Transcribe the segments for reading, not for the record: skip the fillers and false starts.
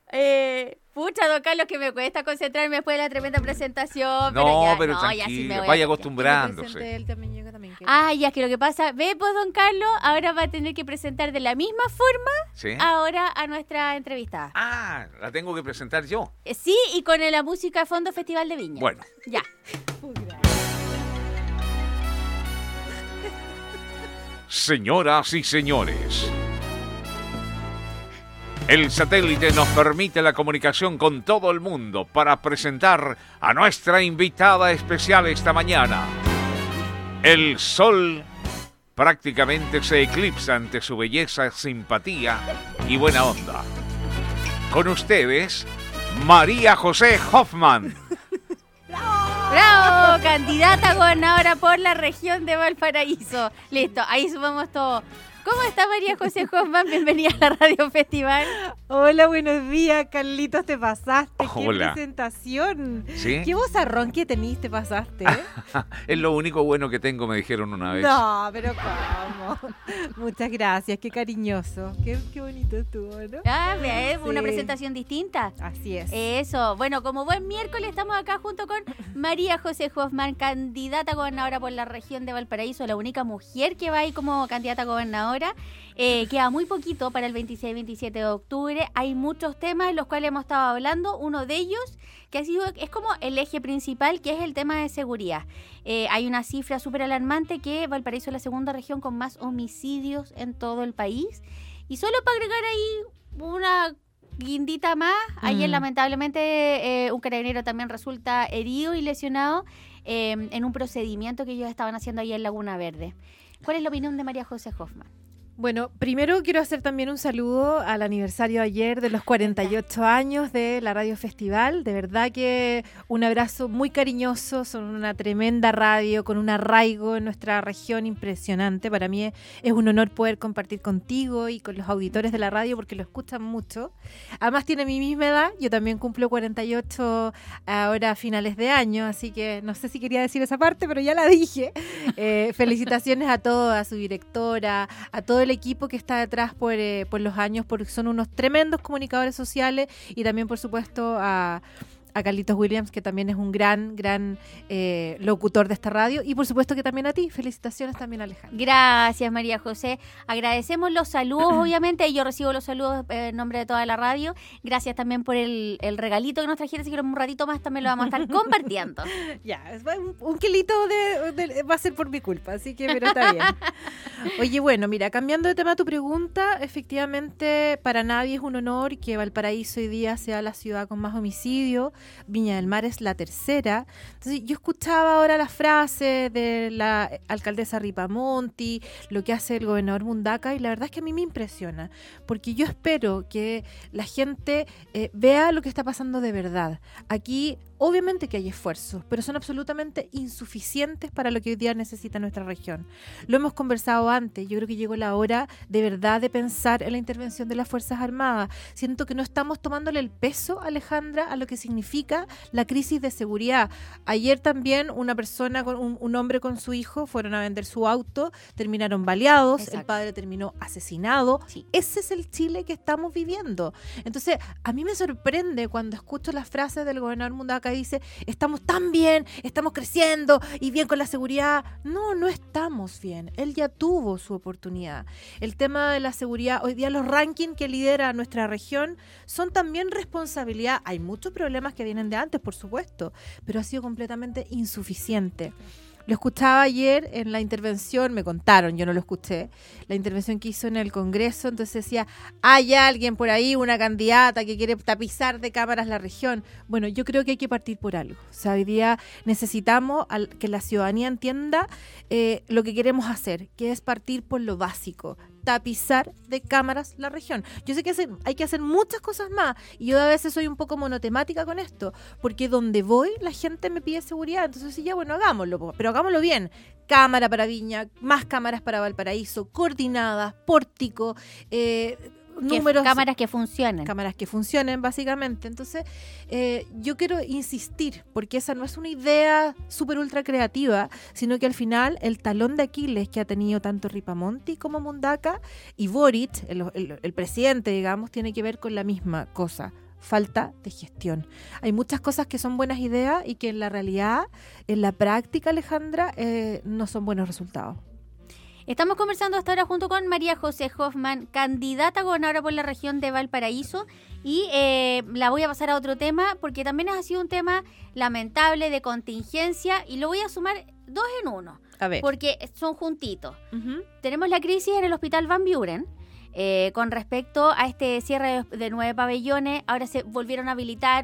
Pucha, don Carlos, que me cuesta concentrarme después de la tremenda presentación. No, pero tranquilo, ya sí me voy vaya a acostumbrándose. Él también, yo también. Ya que lo que pasa, ve, pues don Carlos, ahora va a tener que presentar de la misma forma ¿Sí? ahora a nuestra entrevistada. La tengo que presentar yo. Sí, y con la música Fondo Festival de Viña. Bueno. Ya. Señoras y señores, el satélite nos permite la comunicación con todo el mundo para presentar a nuestra invitada especial esta mañana. El sol prácticamente se eclipsa ante su belleza, simpatía y buena onda. Con ustedes, María José Hoffman. ¡Bravo! Candidata a gobernadora por la región de Valparaíso. Listo, ahí sumamos todo. ¿Cómo está María José Hoffman? Bienvenida a la Radio Festival. Hola, buenos días, Carlitos, te pasaste. Hola. ¡Qué presentación! ¿Sí? ¡Qué vozarrón que tenís, te pasaste! Es lo único bueno que tengo, me dijeron una vez. No, pero ¿cómo? Muchas gracias, qué cariñoso. Qué bonito estuvo, ¿no? Es una Sí. presentación distinta. Así es. Eso, bueno, como buen miércoles estamos acá junto con María José Hoffman, candidata a gobernadora por la región de Valparaíso, la única mujer que va ahí como candidata a gobernadora. Queda muy poquito para el 26 y 27 de octubre. Hay muchos temas en los cuales hemos estado hablando. Uno de ellos que es como el eje principal, que es el tema de seguridad. Hay una cifra súper alarmante que Valparaíso es la segunda región con más homicidios en todo el país. Y solo para agregar ahí una guindita más, ayer lamentablemente un carabinero también resulta herido y lesionado en un procedimiento que ellos estaban haciendo ahí en Laguna Verde. ¿Cuál es la opinión de María José Hoffman? Bueno, primero quiero hacer también un saludo al aniversario ayer de los 48 años de la Radio Festival. De verdad que un abrazo muy cariñoso, son una tremenda radio con un arraigo en nuestra región impresionante. Para mí es un honor poder compartir contigo y con los auditores de la radio porque lo escuchan mucho. Además tiene mi misma edad, yo también cumplo 48 ahora a finales de año, así que no sé si quería decir esa parte, pero ya la dije. Felicitaciones a todos, a su directora, a todo el equipo que está detrás por los años, porque son unos tremendos comunicadores sociales, y también, por supuesto, a Carlitos Williams, que también es un gran locutor de esta radio, y por supuesto que también a ti. Felicitaciones también, Alejandra. Gracias, María José. Agradecemos los saludos, obviamente, y yo recibo los saludos en nombre de toda la radio. Gracias también por el regalito que nos trajiste, así que un ratito más también lo vamos a estar compartiendo. Ya, un kilito va a ser por mi culpa, así que, pero está bien. Oye, bueno, mira, cambiando de tema a tu pregunta, efectivamente, para nadie es un honor que Valparaíso hoy día sea la ciudad con más homicidios. Viña del Mar es la tercera. Entonces, yo escuchaba ahora las frases de la alcaldesa Ripamonti, lo que hace el gobernador Mundaca, y la verdad es que a mí me impresiona, porque yo espero que la gente vea lo que está pasando de verdad. Aquí, obviamente que hay esfuerzos, pero son absolutamente insuficientes para lo que hoy día necesita nuestra región. Lo hemos conversado antes, yo creo que llegó la hora de verdad de pensar en la intervención de las Fuerzas Armadas. Siento que no estamos tomándole el peso, Alejandra, a lo que significa la crisis de seguridad. Ayer también una persona, un hombre con su hijo, fueron a vender su auto, terminaron baleados. Exacto. El padre terminó asesinado. Sí. Ese es el Chile que estamos viviendo. Entonces, a mí me sorprende cuando escucho las frases del gobernador Mundaca. Dice, estamos tan bien, estamos creciendo y bien con la seguridad. No estamos bien. Él ya tuvo su oportunidad. El tema de la seguridad, hoy día los rankings que lidera nuestra región son también responsabilidad. Hay muchos problemas que vienen de antes, por supuesto, pero ha sido completamente insuficiente. Lo escuchaba ayer en la intervención, me contaron, yo no lo escuché, la intervención que hizo en el Congreso. Entonces decía, hay alguien por ahí, una candidata que quiere tapizar de cámaras la región. Bueno, yo creo que hay que partir por algo. O sea, hoy día necesitamos que la ciudadanía entienda lo que queremos hacer, que es partir por lo básico, tapizar de cámaras la región. Yo sé que hay que hacer muchas cosas más, y yo a veces soy un poco monotemática con esto, porque donde voy la gente me pide seguridad. Entonces sí, ya bueno, hagámoslo, pero hagámoslo bien. Cámara para Viña, más cámaras para Valparaíso, coordinadas, pórtico, números, cámaras que funcionen. Cámaras que funcionen, básicamente. Entonces, yo quiero insistir, porque esa no es una idea súper ultra creativa, sino que al final el talón de Aquiles que ha tenido tanto Ripamonti como Mundaca y Boric, el presidente, digamos, tiene que ver con la misma cosa. falta de gestión. Hay muchas cosas que son buenas ideas y que en la realidad, en la práctica, Alejandra, no son buenos resultados. Estamos conversando hasta ahora junto con María José Hoffman, candidata a gobernadora por la región de Valparaíso, y la voy a pasar a otro tema porque también ha sido un tema lamentable de contingencia y lo voy a sumar 2 en 1, A ver. porque son juntitos. Uh-huh. Tenemos la crisis en el Hospital Van Buren. Con respecto a este cierre de 9 pabellones, ahora se volvieron a habilitar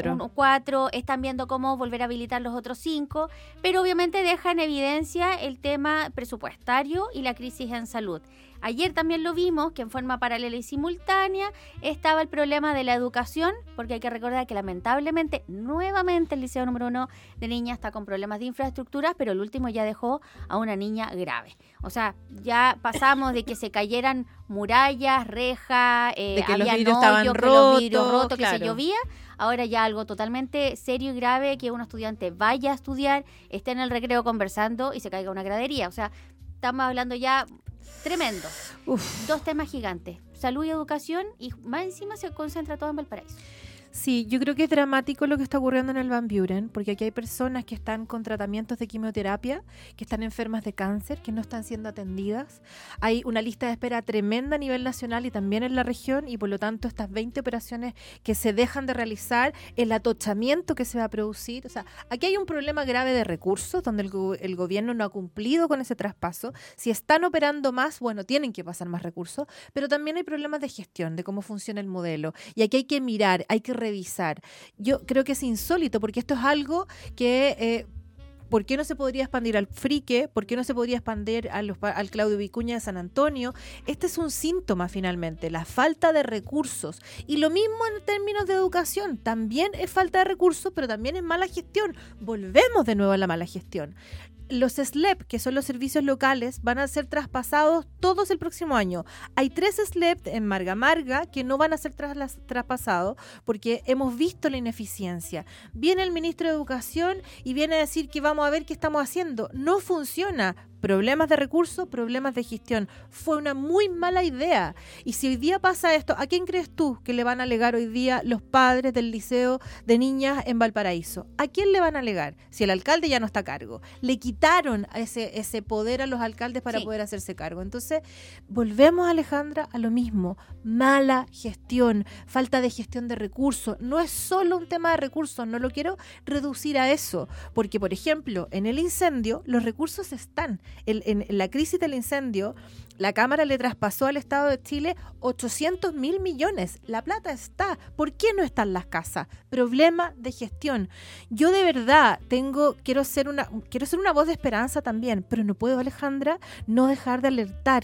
4. Están viendo cómo volver a habilitar los otros 5, pero obviamente deja en evidencia el tema presupuestario y la crisis en salud. Ayer también lo vimos, que en forma paralela y simultánea estaba el problema de la educación, porque hay que recordar que lamentablemente, nuevamente el Liceo número 1 de Niña está con problemas de infraestructura, pero el último ya dejó a una niña grave. O sea, ya pasamos de que se cayeran murallas, rejas, de que había los vidrios estaban los vidrios rotos, claro. que se llovía. Ahora ya algo totalmente serio y grave, que un estudiante vaya a estudiar, esté en el recreo conversando y se caiga una gradería. O sea, estamos hablando ya tremendo. Uf. 2 temas gigantes, salud y educación, y más encima se concentra todo en Valparaíso. Sí, yo creo que es dramático lo que está ocurriendo en el Van Buren, porque aquí hay personas que están con tratamientos de quimioterapia, que están enfermas de cáncer, que no están siendo atendidas. Hay una lista de espera tremenda a nivel nacional y también en la región, y por lo tanto estas 20 operaciones que se dejan de realizar, el atochamiento que se va a producir. O sea, aquí hay un problema grave de recursos, donde el gobierno no ha cumplido con ese traspaso. Si están operando más, bueno, tienen que pasar más recursos, pero también hay problemas de gestión, de cómo funciona el modelo. Y aquí hay que mirar, hay que revisar. Yo creo que es insólito, porque esto es algo que ¿por qué no se podría expandir al Frique? ¿Por qué no se podría expandir al Claudio Vicuña de San Antonio? Este es un síntoma finalmente, la falta de recursos. Y lo mismo en términos de educación, también es falta de recursos, pero también es mala gestión. Volvemos de nuevo a la mala gestión. Los SLEP, que son los servicios locales, van a ser traspasados todos el próximo año. Hay 3 SLEP en Marga Marga que no van a ser traspasados porque hemos visto la ineficiencia. Viene el ministro de Educación y viene a decir que vamos a ver qué estamos haciendo. No funciona. Problemas de recursos, problemas de gestión. Fue una muy mala idea. Y si hoy día pasa esto, ¿a quién crees tú que le van a alegar hoy día los padres del Liceo de Niñas en Valparaíso? ¿A quién le van a alegar? Si el alcalde ya no está a cargo. Le quitaron ese poder a los alcaldes para poder hacerse cargo. Entonces, volvemos, Alejandra, a lo mismo. Mala gestión, falta de gestión de recursos. No es solo un tema de recursos, no lo quiero reducir a eso. Porque, por ejemplo, en el incendio, los recursos están. En la crisis del incendio, la Cámara le traspasó al Estado de Chile 800.000 millones. La plata está. ¿Por qué no están las casas? Problema de gestión. Yo de verdad quiero ser una voz de esperanza también, pero no puedo, Alejandra, no dejar de alertar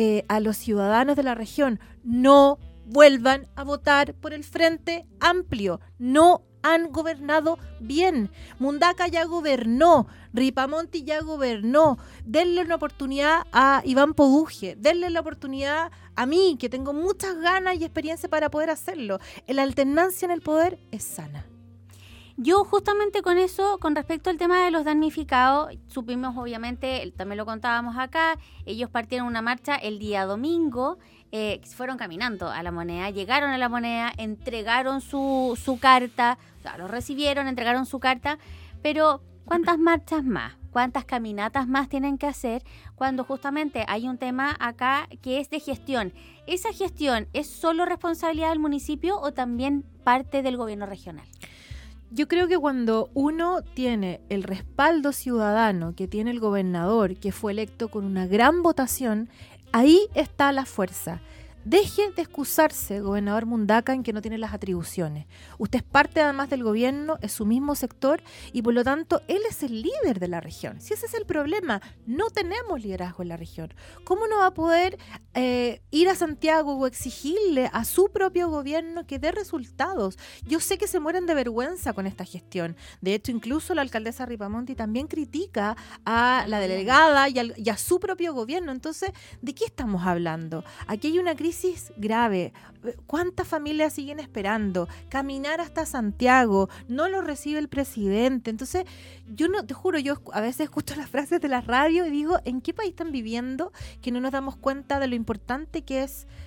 a los ciudadanos de la región. No vuelvan a votar por el Frente Amplio. No han gobernado bien. Mundaca ya gobernó, Ripamonti ya gobernó. Denle una oportunidad a Iván Poduje, denle la oportunidad a mí, que tengo muchas ganas y experiencia para poder hacerlo. La alternancia en el poder es sana. Yo justamente con eso, con respecto al tema de los damnificados, supimos obviamente, también lo contábamos acá, ellos partieron una marcha el día domingo, fueron caminando a La Moneda, llegaron a La Moneda, entregaron su carta, o sea, lo recibieron, entregaron su carta, pero ¿cuántas marchas más? ¿Cuántas caminatas más tienen que hacer cuando justamente hay un tema acá que es de gestión? ¿Esa gestión es solo responsabilidad del municipio o también parte del gobierno regional? Yo creo que cuando uno tiene el respaldo ciudadano que tiene el gobernador, que fue electo con una gran votación, ahí está la fuerza. Deje de excusarse, gobernador Mundaca, en que no tiene las atribuciones. Usted es parte además del gobierno, es su mismo sector y por lo tanto él es el líder de la región. Si ese es el problema, no tenemos liderazgo en la región. ¿Cómo no va a poder ir a Santiago o exigirle a su propio gobierno que dé resultados? Yo sé que se mueren de vergüenza con esta gestión. De hecho, incluso la alcaldesa Ripamonti también critica a la delegada y a su propio gobierno. Entonces, ¿de qué estamos hablando? Aquí hay una crisis grave. ¿Cuántas familias siguen esperando? Caminar hasta Santiago, no lo recibe el presidente. Entonces, yo no, te juro, yo a veces escucho las frases de la radio y digo, ¿en qué país están viviendo que no nos damos cuenta de lo importante que es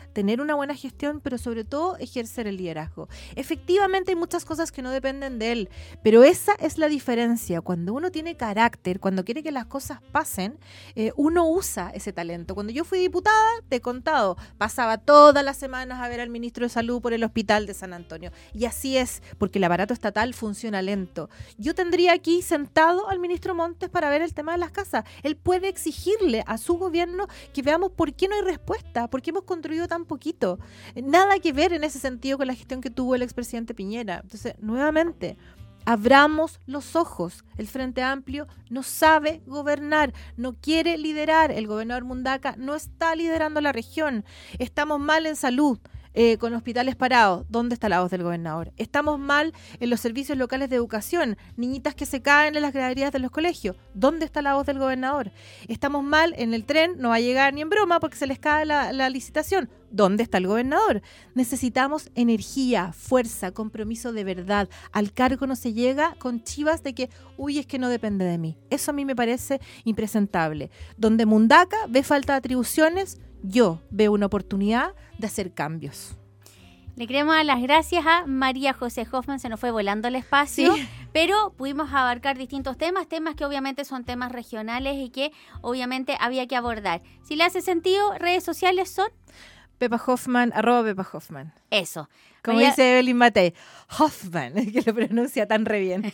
tener una buena gestión, pero sobre todo ejercer el liderazgo. Efectivamente hay muchas cosas que no dependen de él, pero esa es la diferencia. Cuando uno tiene carácter, cuando quiere que las cosas pasen, uno usa ese talento. Cuando yo fui diputada, te he contado, pasaba todas las semanas a ver al ministro de Salud por el hospital de San Antonio. Y así es, porque el aparato estatal funciona lento. Yo tendría aquí sentado al ministro Montes para ver el tema de las casas. Él puede exigirle a su gobierno que veamos por qué no hay respuesta, por qué hemos construido tan poquito. Nada que ver en ese sentido con la gestión que tuvo el expresidente Piñera. Entonces, nuevamente, abramos los ojos. El Frente Amplio no sabe gobernar, no quiere liderar. El gobernador Mundaca no está liderando la región. Estamos mal en salud. Con hospitales parados, ¿dónde está la voz del gobernador? Estamos mal en los servicios locales de educación, niñitas que se caen en las graderías de los colegios, ¿dónde está la voz del gobernador? Estamos mal en el tren, no va a llegar ni en broma porque se les cae la licitación, ¿dónde está el gobernador? Necesitamos energía, fuerza, compromiso de verdad. Al cargo no se llega con chivas de que, uy, es que no depende de mí. Eso a mí me parece impresentable. Donde Mundaca ve falta de atribuciones, yo veo una oportunidad de hacer cambios. Le queremos dar las gracias a María José Hoffman, se nos fue volando el espacio, Sí. pero pudimos abarcar distintos temas que obviamente son temas regionales y que obviamente había que abordar. Si le hace sentido, redes sociales son Pepa Hoffman, @PepaHoffman. eso. Como María- dice Evelyn Matei, Hoffman, que lo pronuncia tan re bien.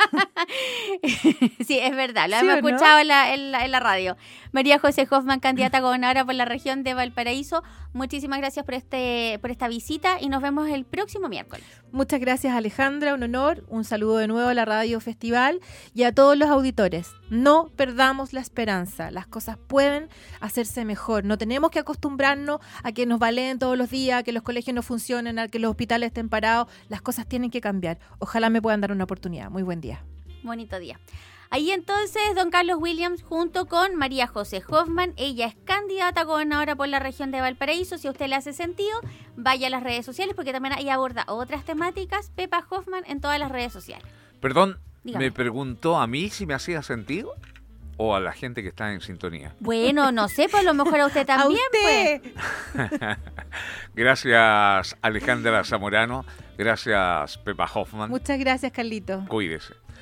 Sí, es verdad, lo ¿Sí hemos o no? escuchado en la radio. María José Hoffman, candidata a gobernadora por la región de Valparaíso. Muchísimas gracias por esta visita y nos vemos el próximo miércoles. Muchas gracias, Alejandra, un honor. Un saludo de nuevo a la Radio Festival y a todos los auditores. No perdamos la esperanza, las cosas pueden hacerse mejor. No tenemos que acostumbrarnos a que nos baleen todos los días, a que los colegios no funcionen, a que los hospitales estén parados. Las cosas tienen que cambiar. Ojalá me puedan dar una oportunidad. Muy buen día. Bonito día. Ahí entonces, don Carlos Williams junto con María José Hoffman. Ella es candidata a gobernadora por la región de Valparaíso. Si a usted le hace sentido, vaya a las redes sociales porque también ahí aborda otras temáticas. Pepa Hoffman en todas las redes sociales. Perdón, Dígame. me preguntó a mí si me hacía sentido o a la gente que está en sintonía. Bueno, no sé, pues a lo mejor a usted también. ¡A usted! Pues. Gracias, Alejandra Zamorano. Gracias, Pepa Hoffman. Muchas gracias, Carlito. Cuídese.